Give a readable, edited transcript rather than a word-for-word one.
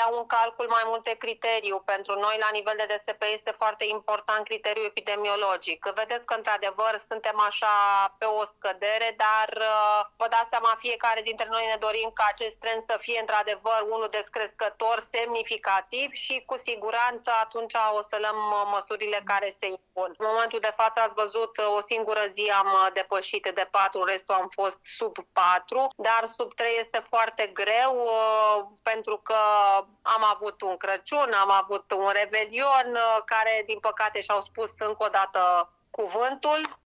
iau în calcul mai multe criterii. Pentru noi, la nivel de DSP, este foarte important criteriul epidemiologic. Vedeți că, într-adevăr, suntem așa pe o scădere, dar vă dați seama, fiecare dintre noi ne dorim ca acest trend să fie, într-adevăr, unul descrescător, semnificativ și, cu siguranță, atunci o să luăm măsurile care se impun. În momentul de față, ați văzut, o singură zi am depășit de 4, restul am fost sub 4, dar sub 3 este foarte greu pentru că am avut un Crăciun, am avut un Revelion care, din păcate, și-au spus încă o dată cuvântul.